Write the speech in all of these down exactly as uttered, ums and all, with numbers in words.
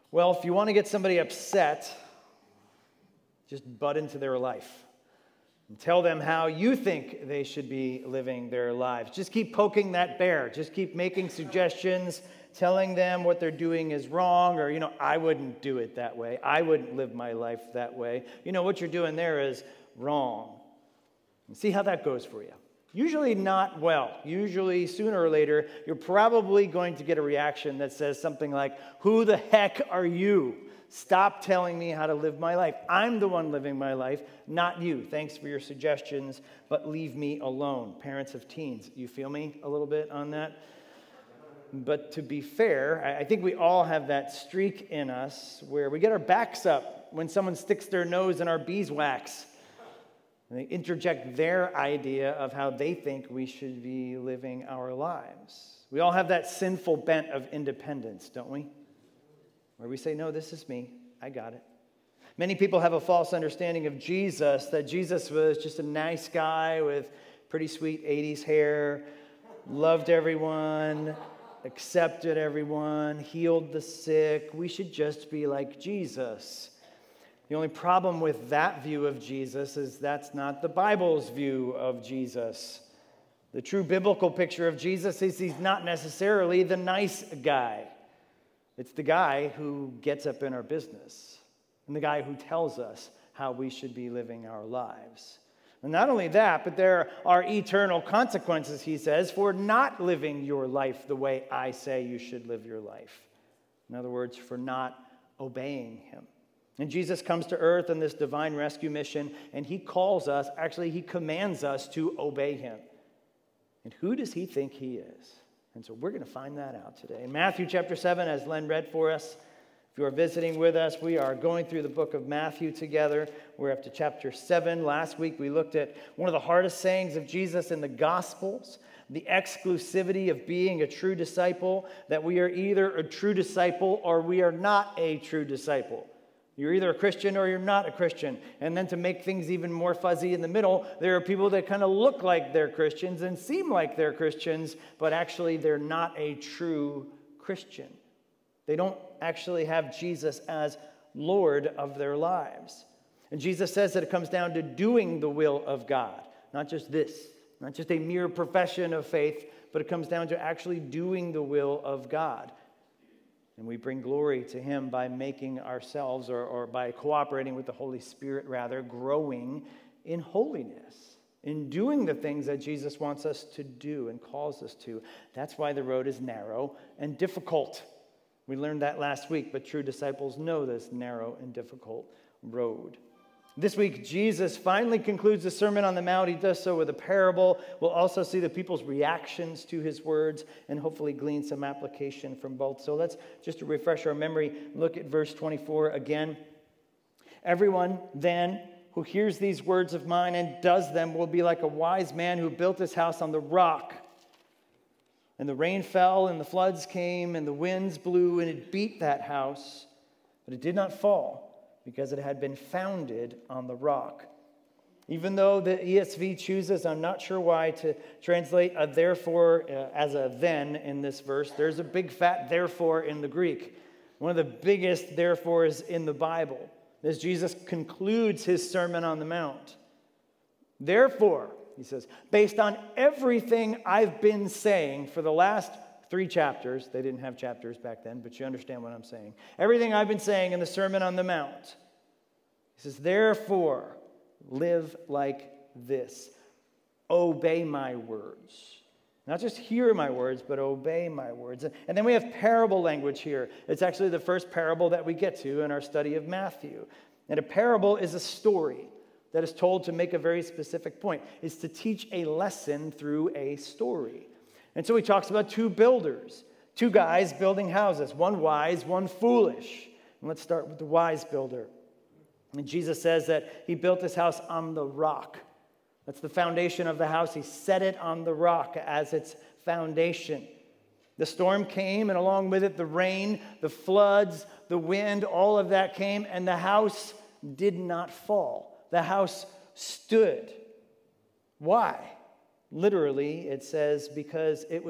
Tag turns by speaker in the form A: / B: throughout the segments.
A: Well, if you want to get somebody upset, just butt into their life and tell them how you think they should be living their lives. Just keep poking that bear. Just keep making suggestions, telling them what they're doing is wrong, or, you know, I wouldn't do it that way. I wouldn't live my life that way. You know, what you're doing there is wrong. And see how that goes for you. Usually not well. Usually, sooner or later, you're probably going to get a reaction that says something like, who the heck are you? Stop telling me how to live my life. I'm the one living my life, not you. Thanks for your suggestions, but leave me alone. Parents of teens, you feel me a little bit on that? But to be fair, I think we all have that streak in us where we get our backs up when someone sticks their nose in our beeswax. And they interject their idea of how they think we should be living our lives. We all have that sinful bent of independence, don't we? Where we say, no, this is me. I got it. Many people have a false understanding of Jesus, that Jesus was just a nice guy with pretty sweet eighties hair, loved everyone, accepted everyone, healed the sick. We should just be like Jesus. The only problem with that view of Jesus is that's not the Bible's view of Jesus. The true biblical picture of Jesus is he's not necessarily the nice guy. It's the guy who gets up in our business and the guy who tells us how we should be living our lives. And not only that, but there are eternal consequences, he says, for not living your life the way I say you should live your life. In other words, for not obeying him. And Jesus comes to earth in this divine rescue mission, and he calls us, actually he commands us to obey him. And who does he think he is? And so we're going to find that out today. In Matthew chapter seven, as Len read for us, if you are visiting with us, we are going through the book of Matthew together. We're up to chapter seven. Last week we looked at one of the hardest sayings of Jesus in the Gospels, the exclusivity of being a true disciple, that we are either a true disciple or we are not a true disciple. You're either a Christian or you're not a Christian. And then to make things even more fuzzy in the middle, there are people that kind of look like they're Christians and seem like they're Christians, but actually they're not a true Christian. They don't actually have Jesus as Lord of their lives. And Jesus says that it comes down to doing the will of God, not just this, not just a mere profession of faith, but it comes down to actually doing the will of God. And we bring glory to him by making ourselves, or, or by cooperating with the Holy Spirit, rather, growing in holiness, in doing the things that Jesus wants us to do and calls us to. That's why the road is narrow and difficult. We learned that last week, but true disciples know this narrow and difficult road. This week, Jesus finally concludes the Sermon on the Mount. He does so with a parable. We'll also see the people's reactions to his words and hopefully glean some application from both. So let's, just to refresh our memory, look at verse twenty-four again. Everyone then who hears these words of mine and does them will be like a wise man who built his house on the rock. And the rain fell and the floods came and the winds blew and it beat that house, but it did not fall, because it had been founded on the rock. Even though the E S V chooses, I'm not sure why, to translate a therefore uh, as a then in this verse, there's a big fat therefore in the Greek. One of the biggest therefores in the Bible, as Jesus concludes his Sermon on the Mount. Therefore, he says, based on everything I've been saying for the last three chapters. They didn't have chapters back then, but you understand what I'm saying. Everything I've been saying in the Sermon on the Mount. He says, therefore, live like this. Obey my words. Not just hear my words, but obey my words. And then we have parable language here. It's actually the first parable that we get to in our study of Matthew. And a parable is a story that is told to make a very specific point. It's to teach a lesson through a story. And so he talks about two builders, two guys building houses, one wise, one foolish. And let's start with the wise builder. And Jesus says that he built his house on the rock. That's the foundation of the house. He set it on the rock as its foundation. The storm came, and along with it, the rain, the floods, the wind, all of that came, and the house did not fall. The house stood. Why? Literally, it says, because it was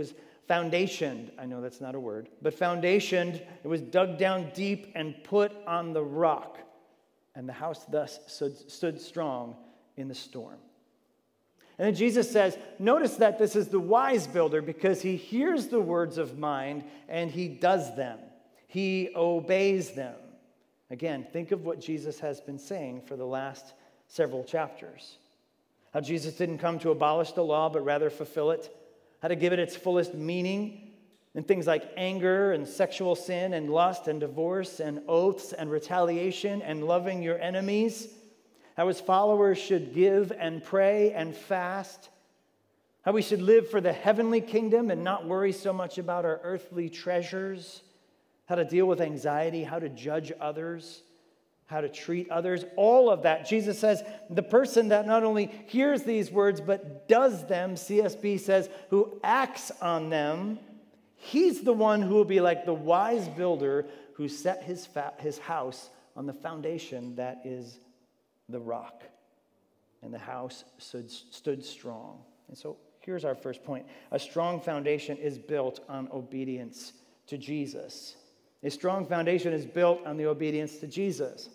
A: foundationed. I know that's not a word, but foundationed. It was dug down deep and put on the rock. And the house thus stood, stood strong in the storm. And then Jesus says, notice that this is the wise builder because he hears the words of mine and he does them. He obeys them. Again, think of what Jesus has been saying for the last several chapters. How Jesus didn't come to abolish the law, but rather fulfill it. How to give it its fullest meaning. And things like anger and sexual sin and lust and divorce and oaths and retaliation and loving your enemies. How his followers should give and pray and fast. How we should live for the heavenly kingdom and not worry so much about our earthly treasures. How to deal with anxiety, how to judge others, how to treat others. All of that, Jesus says, the person that not only hears these words but does them, C S B says, who acts on them, he's the one who will be like the wise builder who set his, fa- his house on the foundation that is the rock. And the house stood, stood strong. And so here's our first point. A strong foundation is built on obedience to Jesus. A strong foundation is built on the obedience to Jesus.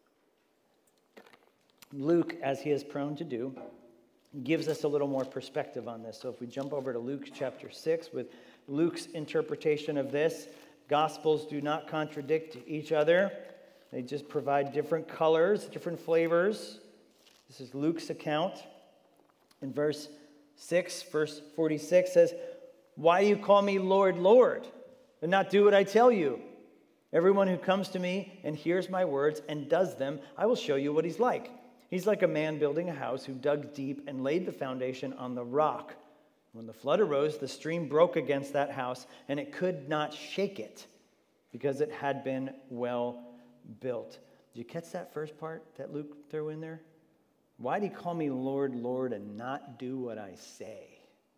A: Luke, as he is prone to do, gives us a little more perspective on this. So if we jump over to Luke chapter six with Luke's interpretation of this, Gospels do not contradict each other. They just provide different colors, different flavors. This is Luke's account. In verse six, verse forty-six says, "Why do you call me Lord, Lord, and not do what I tell you? Everyone who comes to me and hears my words and does them, I will show you what he's like. He's like a man building a house who dug deep and laid the foundation on the rock. When the flood arose, the stream broke against that house, and it could not shake it because it had been well built." Did you catch that first part that Luke threw in there? Why do you call me Lord, Lord, and not do what I say?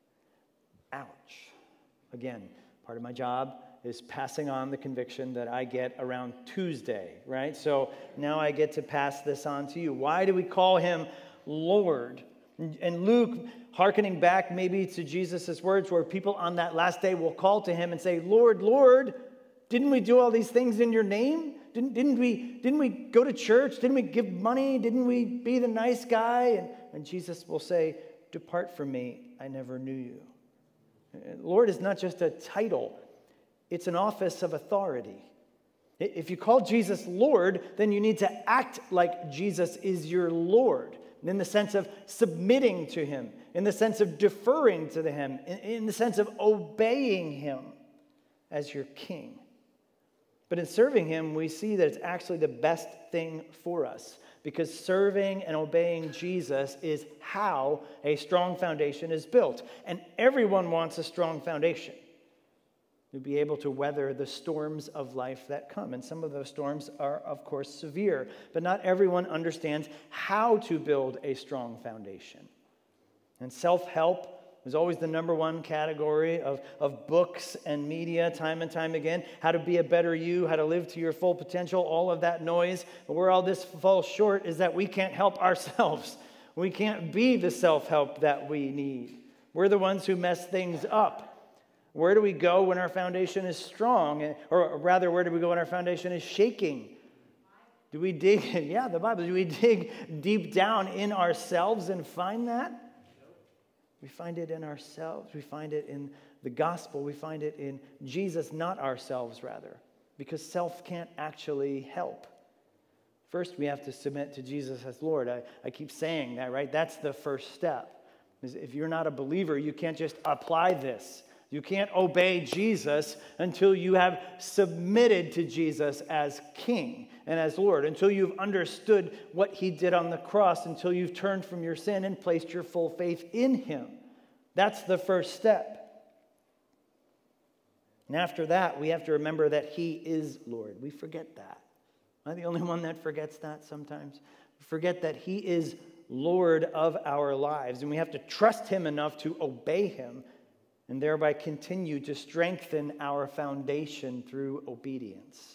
A: Ouch. Again, part of my job is passing on the conviction that I get around Tuesday, right? So now I get to pass this on to you. Why do we call him Lord? And Luke, hearkening back maybe to Jesus' words, where people on that last day will call to him and say, "Lord, Lord, didn't we do all these things in your name? Didn't, didn't, we, didn't we go to church? Didn't we give money? Didn't we be the nice guy?" And, and Jesus will say, "Depart from me, I never knew you." Lord is not just a title. It's an office of authority. If you call Jesus Lord, then you need to act like Jesus is your Lord, in the sense of submitting to him, in the sense of deferring to him, in the sense of obeying him as your king. But in serving him, we see that it's actually the best thing for us, because serving and obeying Jesus is how a strong foundation is built. And everyone wants a strong foundation to be able to weather the storms of life that come. And some of those storms are, of course, severe. But not everyone understands how to build a strong foundation. And self-help is always the number one category of, of books and media, time and time again. How to be a better you, how to live to your full potential, all of that noise. But where all this falls short is that we can't help ourselves. We can't be the self-help that we need. We're the ones who mess things up. Where do we go when our foundation is strong? Or rather, where do we go when our foundation is shaking? Do we dig, yeah, the Bible, do we dig deep down in ourselves and find that? We find it in ourselves. We find it in the gospel. We find it in Jesus, not ourselves, rather, because self can't actually help. First, we have to submit to Jesus as Lord. I, I keep saying that, right? That's the first step. If you're not a believer, you can't just apply this. You can't obey Jesus until you have submitted to Jesus as King and as Lord, until you've understood what he did on the cross, until you've turned from your sin and placed your full faith in him. That's the first step. And after that, we have to remember that he is Lord. We forget that. Am I the only one that forgets that sometimes? We forget that he is Lord of our lives, and we have to trust him enough to obey him and thereby continue to strengthen our foundation through obedience.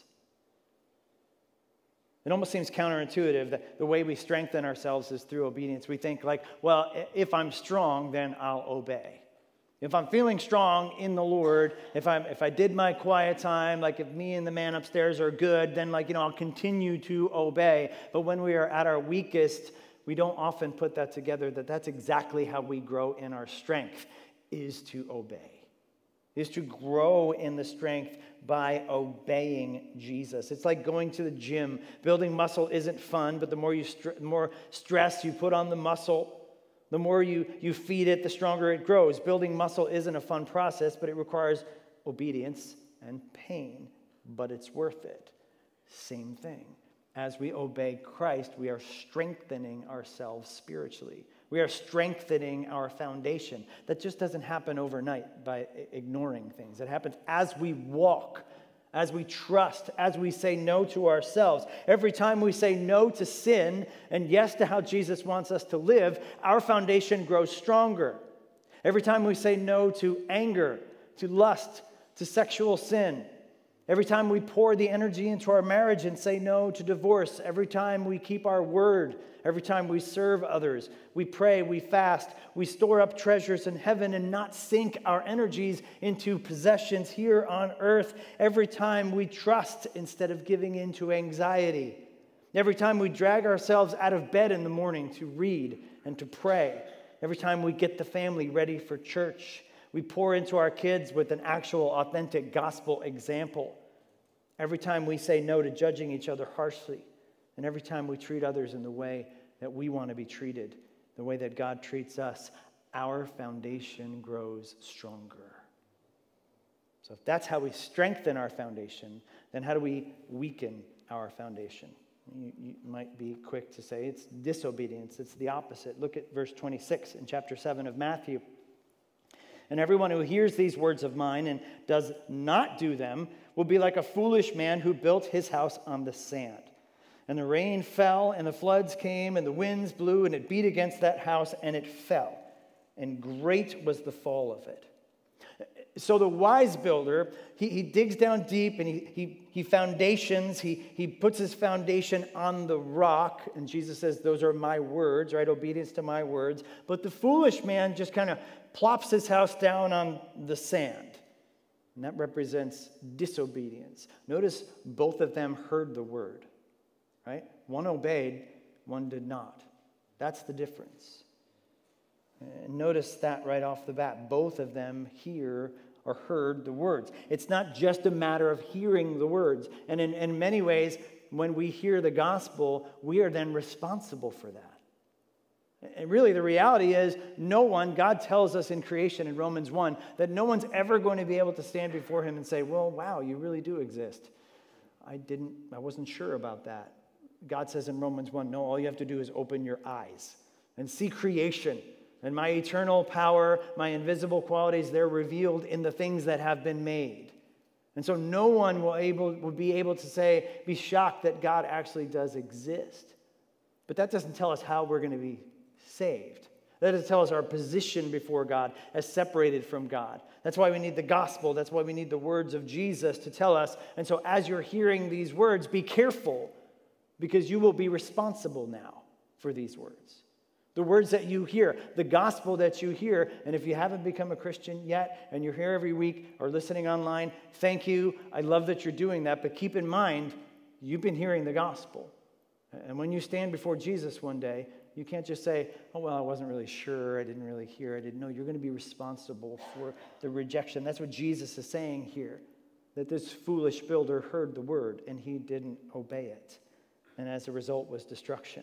A: It almost seems counterintuitive that the way we strengthen ourselves is through obedience. We think like, well, if I'm strong, then I'll obey. If I'm feeling strong in the Lord, if I'm if I did my quiet time, like if me and the man upstairs are good, then like, you know, I'll continue to obey. But when we are at our weakest, we don't often put that together, that that's exactly how we grow in our strength, is to obey, is to grow in the strength by obeying Jesus. It's like going to the gym. Building muscle isn't fun, but the more you st- more stress you put on the muscle, the more you, you feed it, the stronger it grows. Building muscle isn't a fun process, but it requires obedience and pain, but it's worth it. Same thing. As we obey Christ, we are strengthening ourselves spiritually. We are strengthening our foundation. That just doesn't happen overnight by ignoring things. It happens as we walk, as we trust, as we say no to ourselves. Every time we say no to sin and yes to how Jesus wants us to live, our foundation grows stronger. Every time we say no to anger, to lust, to sexual sin, every time we pour the energy into our marriage and say no to divorce, every time we keep our word, every time we serve others, we pray, we fast, we store up treasures in heaven and not sink our energies into possessions here on earth, every time we trust instead of giving into anxiety, every time we drag ourselves out of bed in the morning to read and to pray, every time we get the family ready for church, we pour into our kids with an actual, authentic gospel example. Every time we say no to judging each other harshly, and every time we treat others in the way that we want to be treated, the way that God treats us, our foundation grows stronger. So if that's how we strengthen our foundation, then how do we weaken our foundation? You, you might be quick to say it's disobedience. It's the opposite. Look at verse twenty-six in chapter seven of Matthew. And everyone who hears these words of mine and does not do them will be like a foolish man who built his house on the sand. And the rain fell, and the floods came, and the winds blew, and it beat against that house, and it fell. And great was the fall of it. So the wise builder, he, he digs down deep, and he, he, he foundations, he, he puts his foundation on the rock. And Jesus says, those are my words, right? Obedience to my words. But the foolish man just kind of plops his house down on the sand. And that represents disobedience. Notice both of them heard the word, right? One obeyed, one did not. That's the difference. And notice that right off the bat. Both of them hear or heard the words. It's not just a matter of hearing the words. And in, in many ways, when we hear the gospel, we are then responsible for that. And really, the reality is, no one, God tells us in creation in Romans one, that no one's ever going to be able to stand before him and say, well, wow, you really do exist. I didn't, I wasn't sure about that. God says in Romans one, no, all you have to do is open your eyes and see creation. And my eternal power, my invisible qualities, they're revealed in the things that have been made. And so no one will, able, will be able to say, be shocked that God actually does exist. But that doesn't tell us how we're going to be saved. That doesn't tell us our position before God as separated from God. That's why we need the gospel. That's why we need the words of Jesus to tell us. And so as you're hearing these words, be careful, because you will be responsible now for these words. The words that you hear, the gospel that you hear, and if you haven't become a Christian yet, and you're here every week or listening online, thank you. I love that you're doing that, but keep in mind, you've been hearing the gospel. And when you stand before Jesus one day, you can't just say, oh, well, I wasn't really sure. I didn't really hear. I didn't know. You're going to be responsible for the rejection. That's what Jesus is saying here, that this foolish builder heard the word, and he didn't obey it. And as a result was destruction.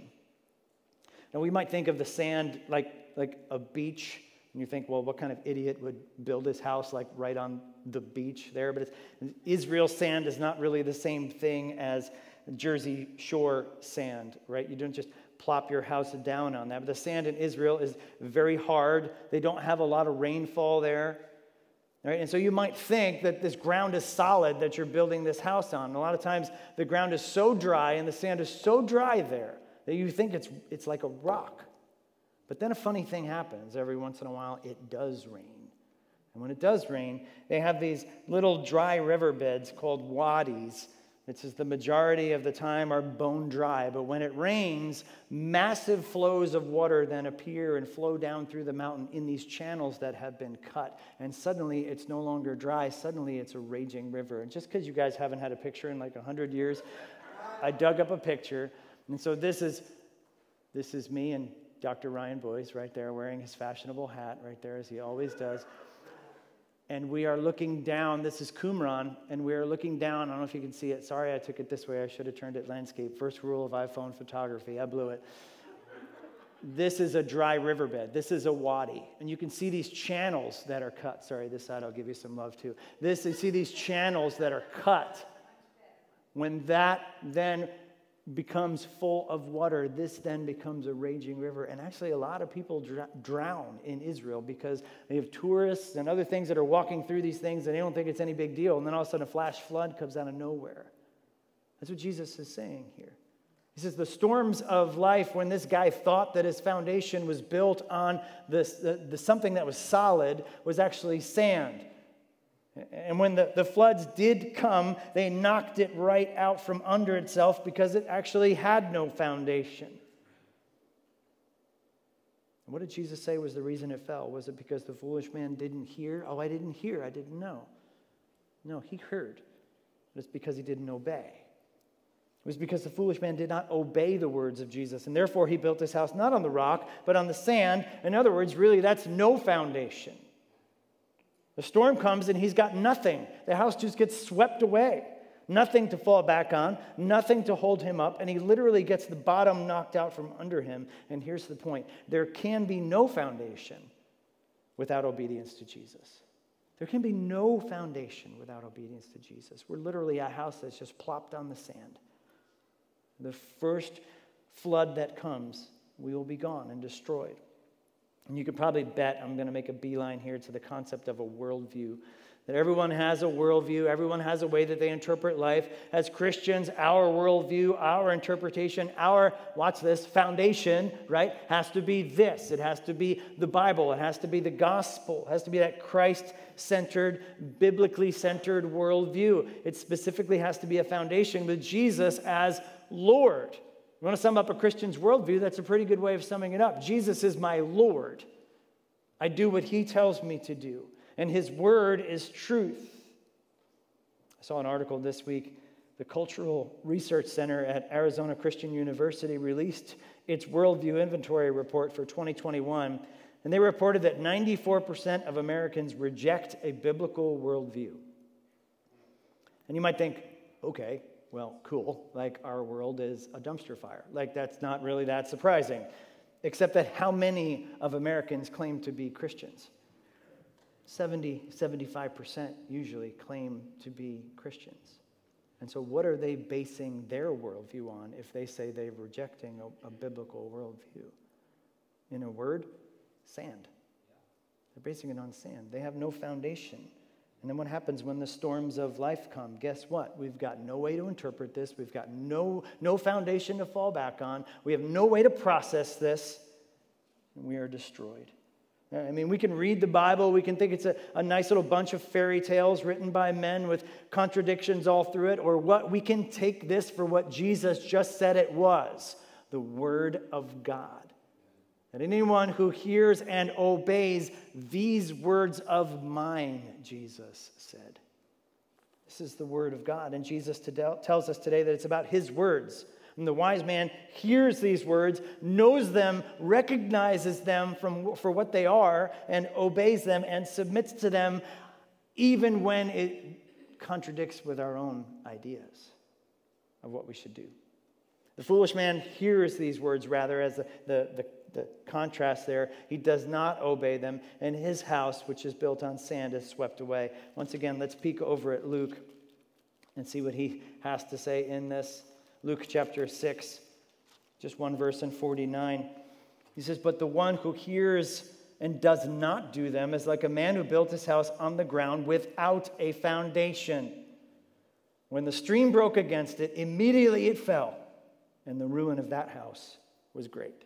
A: Now, we might think of the sand like, like a beach, and you think, well, what kind of idiot would build his house like right on the beach there? But it's, Israel sand is not really the same thing as Jersey Shore sand, right? You don't just plop your house down on that. But the sand in Israel is very hard. They don't have a lot of rainfall there. Right? And so you might think that this ground is solid that you're building this house on. And a lot of times the ground is so dry and the sand is so dry there that you think it's it's like a rock. But then a funny thing happens. Every once in a while, it does rain. And when it does rain, they have these little dry riverbeds called wadis It says the majority of the time are bone dry, but when it rains, massive flows of water then appear and flow down through the mountain in these channels that have been cut. And suddenly it's no longer dry. Suddenly it's a raging river. And just because you guys haven't had a picture in like a hundred years, I dug up a picture. And so this is this is me and Doctor Ryan Boyce right there wearing his fashionable hat right there as he always does. And we are looking down. This is Qumran, and we are looking down. I don't know if you can see it. Sorry, I took it this way. I should have turned it landscape. First rule of iPhone photography. I blew it. This is a dry riverbed. This is a wadi. And you can see these channels that are cut. Sorry, this side I'll give you some love too. This, you see these channels that are cut. When that then becomes full of water, this then becomes a raging river. And actually a lot of people dr- drown in Israel because they have tourists and other things that are walking through these things and they don't think it's any big deal. And then all of a sudden a flash flood comes out of nowhere. That's what Jesus is saying here. He says the storms of life, when this guy thought that his foundation was built on this, the, the something that was solid, was actually sand. And when the, the floods did come, they knocked it right out from under itself because it actually had no foundation. And what did Jesus say was the reason it fell? Was it because the foolish man didn't hear? Oh, I didn't hear. I didn't know. No, he heard. But it's because he didn't obey. It was because the foolish man did not obey the words of Jesus. And therefore, he built his house not on the rock, but on the sand. In other words, really, that's no foundation. The storm comes and he's got nothing. The house just gets swept away. Nothing to fall back on, nothing to hold him up, and he literally gets the bottom knocked out from under him. And here's the point. There can be no foundation without obedience to Jesus. There can be no foundation without obedience to Jesus. We're literally a house that's just plopped on the sand. The first flood that comes, we will be gone and destroyed. And you could probably bet, I'm going to make a beeline here to the concept of a worldview. That everyone has a worldview. Everyone has a way that they interpret life. As Christians, our worldview, our interpretation, our, watch this, foundation, right, has to be this. It has to be the Bible. It has to be the gospel. It has to be that Christ-centered, biblically centered worldview. It specifically has to be a foundation with Jesus as Lord. You want to sum up a Christian's worldview? That's a pretty good way of summing it up. Jesus is my Lord. I do what he tells me to do. And his word is truth. I saw an article this week. The Cultural Research Center at Arizona Christian University released its worldview inventory report for twenty twenty-one. And they reported that ninety-four percent of Americans reject a biblical worldview. And you might think, okay, well, cool, like our world is a dumpster fire. Like that's not really that surprising. Except that how many of Americans claim to be Christians? seventy, seventy-five percent usually claim to be Christians. And so what are they basing their worldview on if they say they're rejecting a, a biblical worldview? In a word, sand. They're basing it on sand. They have no foundation. And then what happens when the storms of life come? Guess what? We've got no way to interpret this. We've got no, no foundation to fall back on. We have no way to process this. And we are destroyed. I mean, we can read the Bible. We can think it's a, a nice little bunch of fairy tales written by men with contradictions all through it. Or what we can take this for what Jesus just said it was. The Word of God. That anyone who hears and obeys these words of mine, Jesus said. This is the word of God. And Jesus tells us today that it's about his words. And the wise man hears these words, knows them, recognizes them from, for what they are, and obeys them and submits to them even when it contradicts with our own ideas of what we should do. The foolish man hears these words rather as the, the, the, the contrast there. He does not obey them, and his house, which is built on sand, is swept away. Once again, let's peek over at Luke and see what he has to say in this. Luke chapter six, just one verse in forty-nine. He says, "But the one who hears and does not do them is like a man who built his house on the ground without a foundation. When the stream broke against it, immediately it fell. And the ruin of that house was great."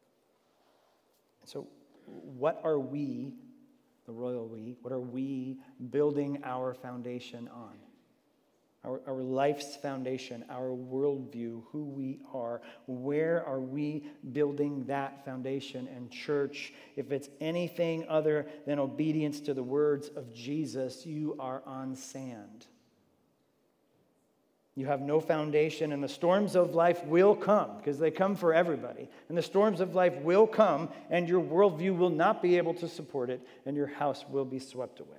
A: So what are we, the royal we, what are we building our foundation on? our, our life's foundation, our worldview, who we are. Where are we building that foundation? And church, if it's anything other than obedience to the words of Jesus, you are on sand. You have no foundation, and the storms of life will come, because they come for everybody. And the storms of life will come, and your worldview will not be able to support it, and your house will be swept away.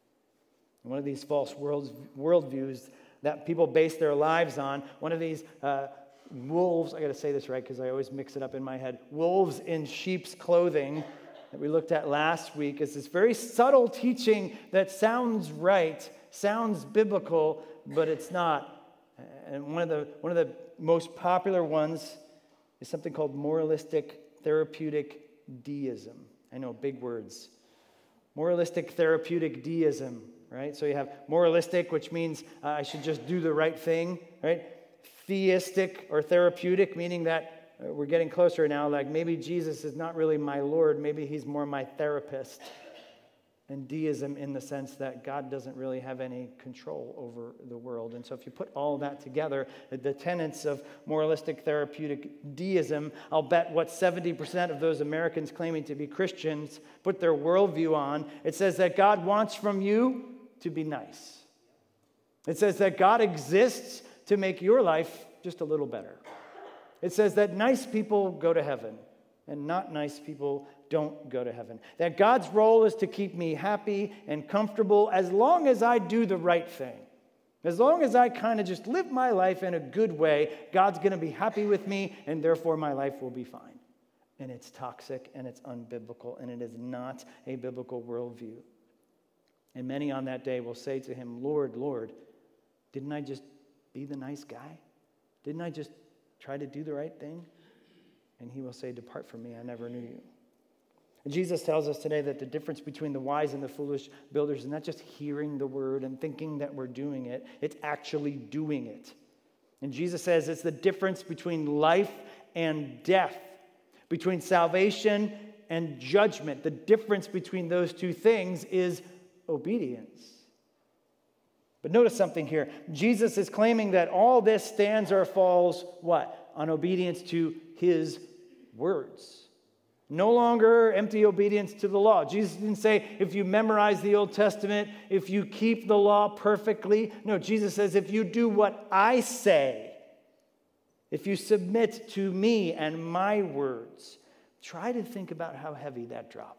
A: And one of these false world, worldviews that people base their lives on, one of these uh, wolves, I got to say this right because I always mix it up in my head, wolves in sheep's clothing that we looked at last week, is this very subtle teaching that sounds right, sounds biblical, but it's not. And one of the one of the most popular ones is something called moralistic therapeutic deism. I know, big words. Moralistic therapeutic deism, right? So you have moralistic, which means uh, I should just do the right thing, right? Theistic or therapeutic, meaning that uh, we're getting closer now, like maybe Jesus is not really my Lord, maybe he's more my therapist. And deism in the sense that God doesn't really have any control over the world. And so if you put all that together, the tenets of moralistic therapeutic deism, I'll bet what seventy percent of those Americans claiming to be Christians put their worldview on. It says that God wants from you to be nice. It says that God exists to make your life just a little better. It says that nice people go to heaven and not nice people don't go to heaven. That God's role is to keep me happy and comfortable as long as I do the right thing. As long as I kind of just live my life in a good way, God's going to be happy with me, and therefore my life will be fine. And it's toxic, and it's unbiblical, and it is not a biblical worldview. And many on that day will say to him, Lord, Lord, didn't I just be the nice guy? Didn't I just try to do the right thing? And he will say, depart from me, I never knew you. And Jesus tells us today that the difference between the wise and the foolish builders is not just hearing the word and thinking that we're doing it, it's actually doing it. And Jesus says it's the difference between life and death, between salvation and judgment. The difference between those two things is obedience. But notice something here. Jesus is claiming that all this stands or falls, what? On obedience to his words. No longer empty obedience to the law. Jesus didn't say, if you memorize the Old Testament, if you keep the law perfectly. No, Jesus says, if you do what I say, if you submit to me and my words, try to think about how heavy that dropped.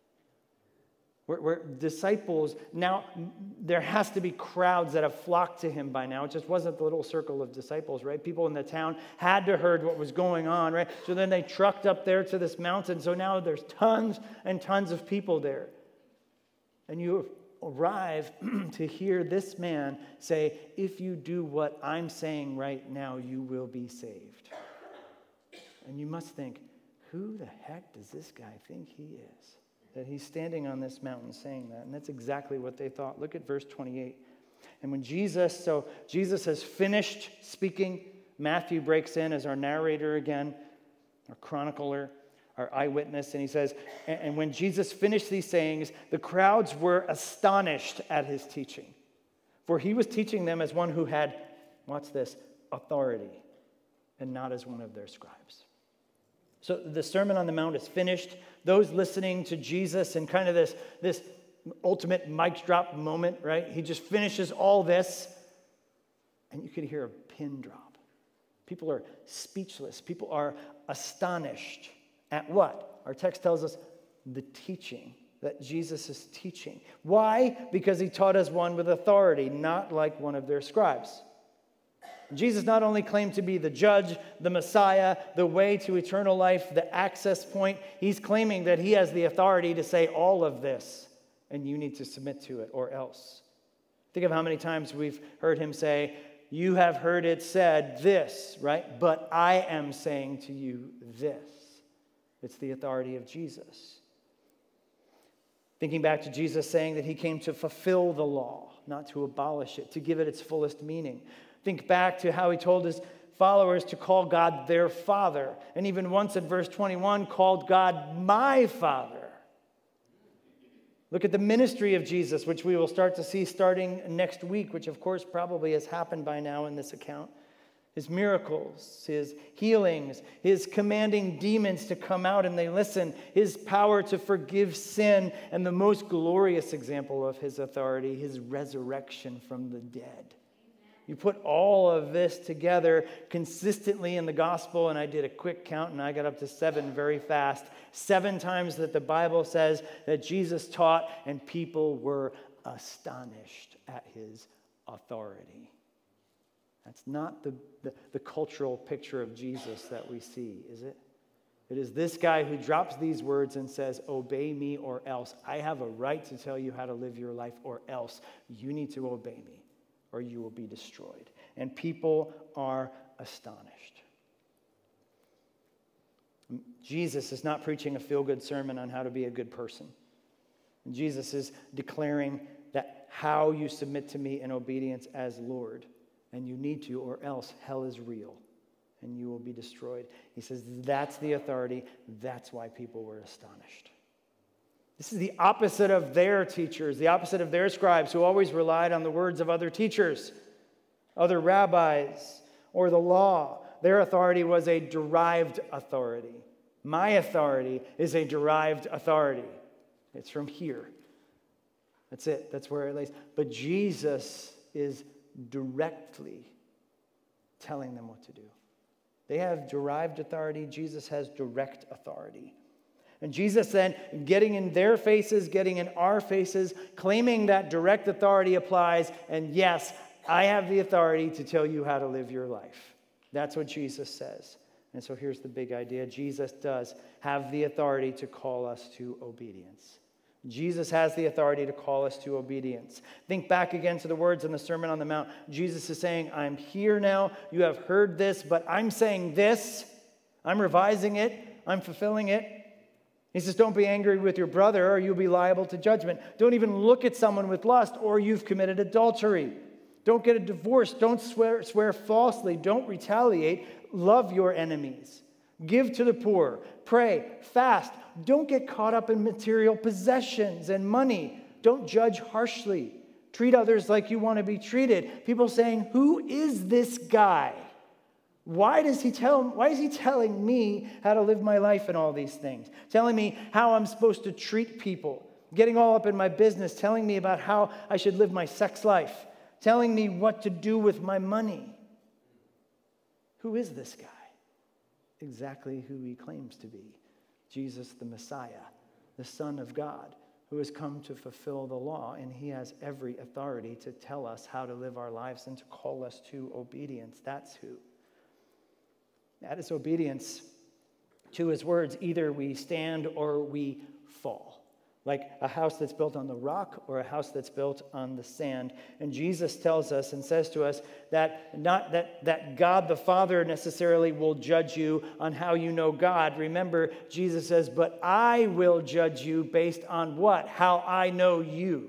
A: Where, where disciples, now there has to be crowds that have flocked to him by now. It just wasn't the little circle of disciples, right? People in the town had to heard what was going on, right? So then they trucked up there to this mountain. So now there's tons and tons of people there. And you arrive to hear this man say, if you do what I'm saying right now, you will be saved. And you must think, who the heck does this guy think he is? That he's standing on this mountain saying that. And that's exactly what they thought. Look at verse twenty-eight. And when Jesus, so Jesus has finished speaking, Matthew breaks in as our narrator again, our chronicler, our eyewitness, and he says, and when Jesus finished these sayings, the crowds were astonished at his teaching. For he was teaching them as one who had, watch this, authority, and not as one of their scribes. So the Sermon on the Mount is finished. Those listening to Jesus in kind of this, this ultimate mic drop moment, right? He just finishes all this, and you could hear a pin drop. People are speechless. People are astonished at what? Our text tells us the teaching that Jesus is teaching. Why? Because he taught as one with authority, not like one of their scribes. Jesus not only claimed to be the judge, the Messiah, the way to eternal life, the access point, he's claiming that he has the authority to say all of this, and you need to submit to it or else. Think of how many times we've heard him say, you have heard it said this, right? But I am saying to you this. It's the authority of Jesus. Thinking back to Jesus saying that he came to fulfill the law, not to abolish it, to give it its fullest meaning. Think back to how he told his followers to call God their Father. And even once in verse twenty-one, called God my Father. Look at the ministry of Jesus, which we will start to see starting next week, which of course probably has happened by now in this account. His miracles, his healings, his commanding demons to come out and they listen, his power to forgive sin, and the most glorious example of his authority, his resurrection from the dead. You put all of this together consistently in the gospel, and I did a quick count, and I got up to seven very fast. Seven times that the Bible says that Jesus taught, and people were astonished at his authority. That's not the, the, the cultural picture of Jesus that we see, is it? It is this guy who drops these words and says, obey me or else. I have a right to tell you how to live your life, or else you need to obey me, or you will be destroyed. And people are astonished. Jesus is not preaching a feel-good sermon on how to be a good person. Jesus is declaring that how you submit to me in obedience as Lord, and you need to, or else hell is real, and you will be destroyed. He says that's the authority. That's why people were astonished. This is the opposite of their teachers, the opposite of their scribes, who always relied on the words of other teachers, other rabbis, or the law. Their authority was a derived authority. My authority is a derived authority. It's from here. That's it. That's where it lays. But Jesus is directly telling them what to do. They have derived authority. Jesus has direct authority. And Jesus then, getting in their faces, getting in our faces, claiming that direct authority applies, and yes, I have the authority to tell you how to live your life. That's what Jesus says. And so here's the big idea. Jesus does have the authority to call us to obedience. Jesus has the authority to call us to obedience. Think back again to the words in the Sermon on the Mount. Jesus is saying, I'm here now. You have heard this, but I'm saying this. I'm revising it. I'm fulfilling it. He says, don't be angry with your brother or you'll be liable to judgment. Don't even look at someone with lust or you've committed adultery. Don't get a divorce. Don't swear, swear falsely. Don't retaliate. Love your enemies. Give to the poor. Pray. Fast. Don't get caught up in material possessions and money. Don't judge harshly. Treat others like you want to be treated. People saying, who is this guy? Why does he tell, why is he telling me how to live my life and all these things? Telling me how I'm supposed to treat people. Getting all up in my business. Telling me about how I should live my sex life. Telling me what to do with my money. Who is this guy? Exactly who he claims to be. Jesus the Messiah, the Son of God, who has come to fulfill the law, and he has every authority to tell us how to live our lives and to call us to obedience. That's who. That is obedience to his words. Either we stand or we fall. Like a house that's built on the rock or a house that's built on the sand. And Jesus tells us and says to us that not that, that God the Father necessarily will judge you on how you know God. Remember, Jesus says, but I will judge you based on what? How I know you.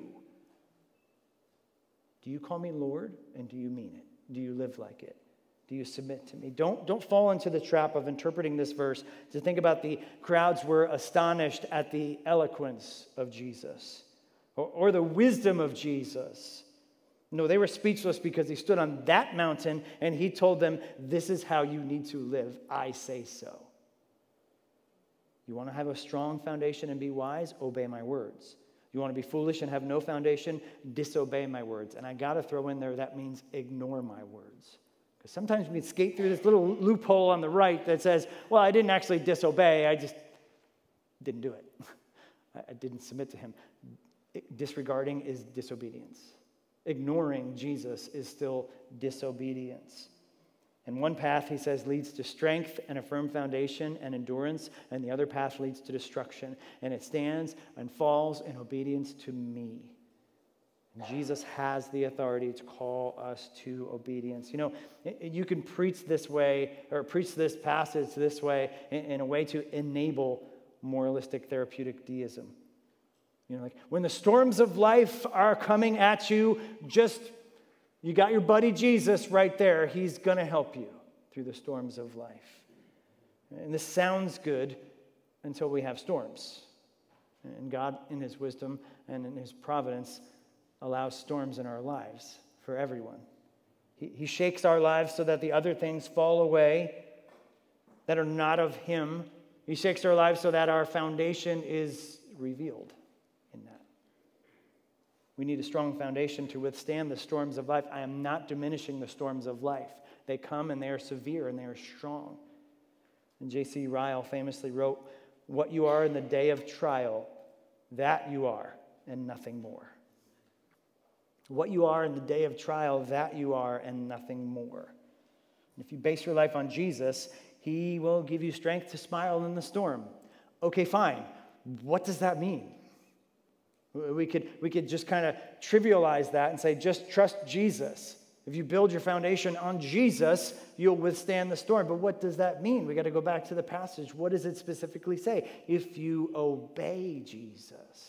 A: Do you call me Lord? And do you mean it? Do you live like it? Do you submit to me? Don't, don't fall into the trap of interpreting this verse to think about the crowds were astonished at the eloquence of Jesus or, or the wisdom of Jesus. No, they were speechless because he stood on that mountain and he told them, this is how you need to live. I say so. You want to have a strong foundation and be wise? Obey my words. You want to be foolish and have no foundation? Disobey my words. And I got to throw in there, that means ignore my words. Sometimes we skate through this little loophole on the right that says, well, I didn't actually disobey, I just didn't do it. I didn't submit to him. Disregarding is disobedience. Ignoring Jesus is still disobedience. And one path, he says, leads to strength and a firm foundation and endurance, and the other path leads to destruction. And it stands and falls in obedience to me. Jesus has the authority to call us to obedience. You know, you can preach this way, or preach this passage this way, in a way to enable moralistic therapeutic deism. You know, like when the storms of life are coming at you, just, you got your buddy Jesus right there. He's going to help you through the storms of life. And this sounds good until we have storms. And God, in his wisdom and in his providence, allows storms in our lives for everyone. He, he shakes our lives so that the other things fall away that are not of him. He shakes our lives so that our foundation is revealed in that. We need a strong foundation to withstand the storms of life. I am not diminishing the storms of life. They come and they are severe and they are strong. And J C Ryle famously wrote, "What you are in the day of trial, that you are, and nothing more." What you are in the day of trial, that you are, and nothing more. If you base your life on Jesus, he will give you strength to smile in the storm. Okay, fine. What does that mean? We could, we could just kind of trivialize that and say, just trust Jesus. If you build your foundation on Jesus, you'll withstand the storm. But what does that mean? We got to go back to the passage. What does it specifically say? If you obey Jesus.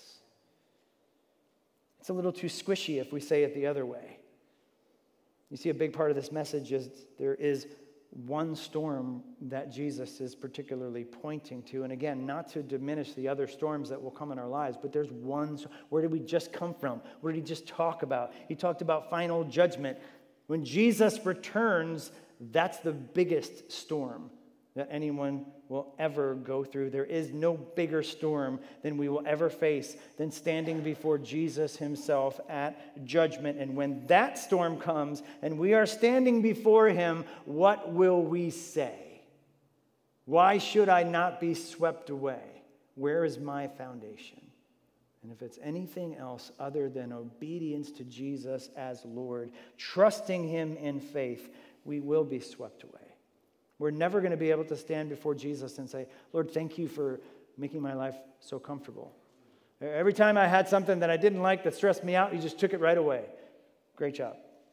A: It's a little too squishy if we say it the other way. You see, a big part of this message is there is one storm that Jesus is particularly pointing to. And again, not to diminish the other storms that will come in our lives, but there's one. Where did we just come from? What did he just talk about? He talked about final judgment. When Jesus returns, that's the biggest storm that anyone will ever go through. There is no bigger storm than we will ever face than standing before Jesus himself at judgment. And when that storm comes and we are standing before him, what will we say? Why should I not be swept away? Where is my foundation? And if it's anything else other than obedience to Jesus as Lord, trusting him in faith, we will be swept away. We're never going to be able to stand before Jesus and say, Lord, thank you for making my life so comfortable. Every time I had something that I didn't like that stressed me out, you just took it right away. Great job.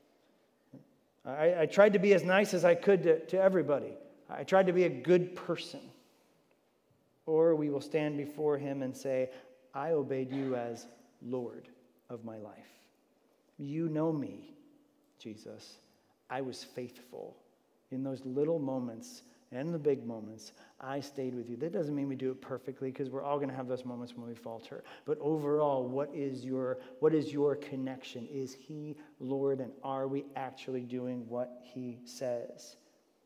A: I, I tried to be as nice as I could to, to everybody. I tried to be a good person. Or we will stand before him and say, I obeyed you as Lord of my life. You know me, Jesus. I was faithful. In those little moments and the big moments, I stayed with you. That doesn't mean we do it perfectly, because we're all going to have those moments when we falter. But overall, what is your what is your connection? Is he Lord, and are we actually doing what he says?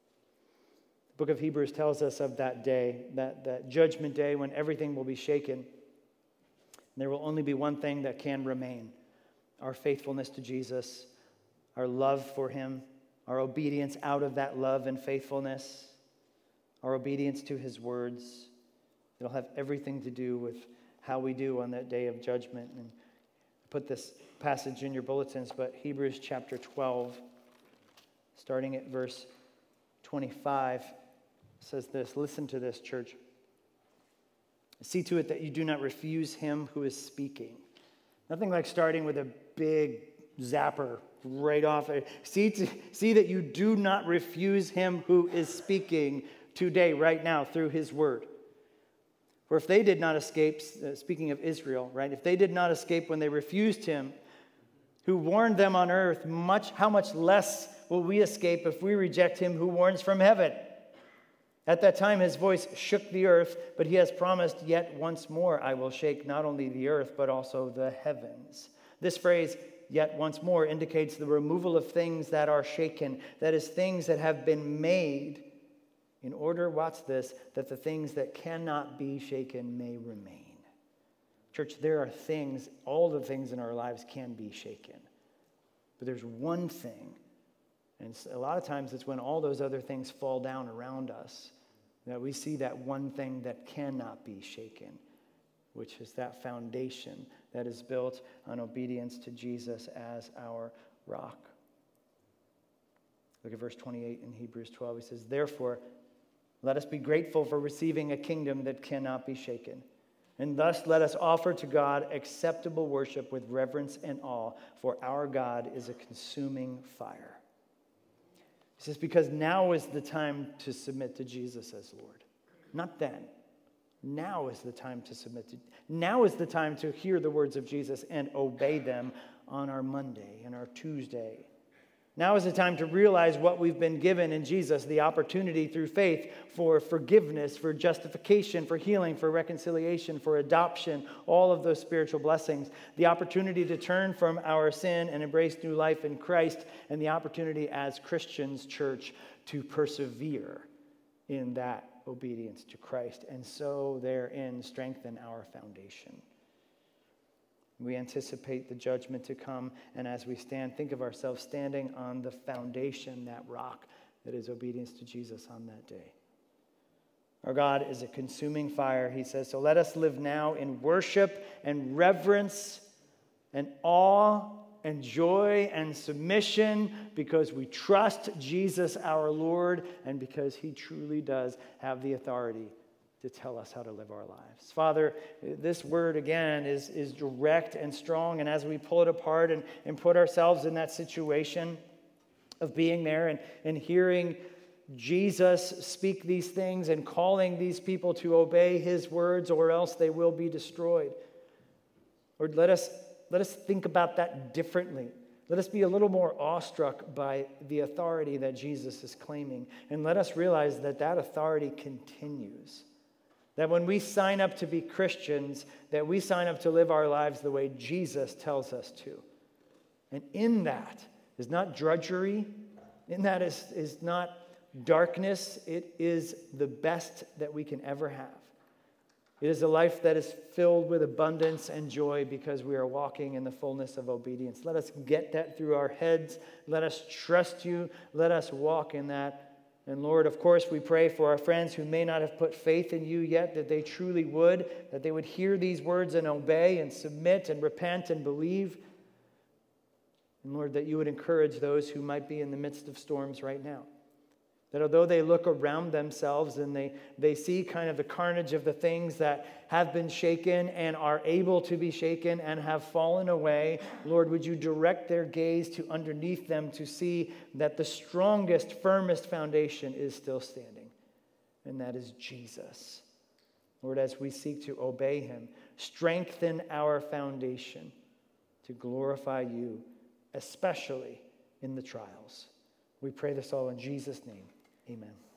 A: The book of Hebrews tells us of that day, that, that judgment day when everything will be shaken. And there will only be one thing that can remain: our faithfulness to Jesus, our love for him, our obedience out of that love and faithfulness, our obedience to his words. It'll have everything to do with how we do on that day of judgment. And I put this passage in your bulletins, but Hebrews chapter twelve, starting at verse twenty-five, says this. Listen to this, church. See to it that you do not refuse him who is speaking. Nothing like starting with a big zapper right off. See, to, see that you do not refuse him who is speaking today, right now, through his word. For if they did not escape, uh, speaking of Israel, right? If they did not escape when they refused him, who warned them on earth, much how much less will we escape if we reject him who warns from heaven? At that time his voice shook the earth, but he has promised, yet once more I will shake not only the earth, but also the heavens. This phrase, yet once more, indicates the removal of things that are shaken. That is, things that have been made in order, watch this, that the things that cannot be shaken may remain. Church, there are things, all the things in our lives can be shaken. But there's one thing, and a lot of times it's when all those other things fall down around us that we see that one thing that cannot be shaken, which is that foundation that is built on obedience to Jesus as our rock. Look at verse twenty-eight in Hebrews twelve. He says, therefore, let us be grateful for receiving a kingdom that cannot be shaken. And thus let us offer to God acceptable worship with reverence and awe, for our God is a consuming fire. He says, because now is the time to submit to Jesus as Lord. Not then. Now is the time to submit to. Now is the time to hear the words of Jesus and obey them on our Monday and our Tuesday. Now is the time to realize what we've been given in Jesus, the opportunity through faith for forgiveness, for justification, for healing, for reconciliation, for adoption, all of those spiritual blessings, the opportunity to turn from our sin and embrace new life in Christ, and the opportunity as Christians, church, to persevere in that obedience to Christ, and so therein strengthen our foundation. We anticipate the judgment to come, and as we stand, think of ourselves standing on the foundation, that rock that is obedience to Jesus on that day. Our God is a consuming fire, he says, so let us live now in worship and reverence and awe and joy and submission because we trust Jesus our Lord and because he truly does have the authority to tell us how to live our lives. Father, this word again is, is direct and strong, and as we pull it apart and, and put ourselves in that situation of being there and, and hearing Jesus speak these things and calling these people to obey his words or else they will be destroyed. Lord, let us, let us think about that differently. Let us be a little more awestruck by the authority that Jesus is claiming, and let us realize that that authority continues. That when we sign up to be Christians, that we sign up to live our lives the way Jesus tells us to. And in that is not drudgery. In that is, is not darkness. It is the best that we can ever have. It is a life that is filled with abundance and joy because we are walking in the fullness of obedience. Let us get that through our heads. Let us trust you. Let us walk in that. And Lord, of course, we pray for our friends who may not have put faith in you yet, that they truly would, that they would hear these words and obey and submit and repent and believe. And Lord, that you would encourage those who might be in the midst of storms right now. That although they look around themselves and they, they see kind of the carnage of the things that have been shaken and are able to be shaken and have fallen away, Lord, would you direct their gaze to underneath them to see that the strongest, firmest foundation is still standing, and that is Jesus. Lord, as we seek to obey him, strengthen our foundation to glorify you, especially in the trials. We pray this all in Jesus' name. Amen.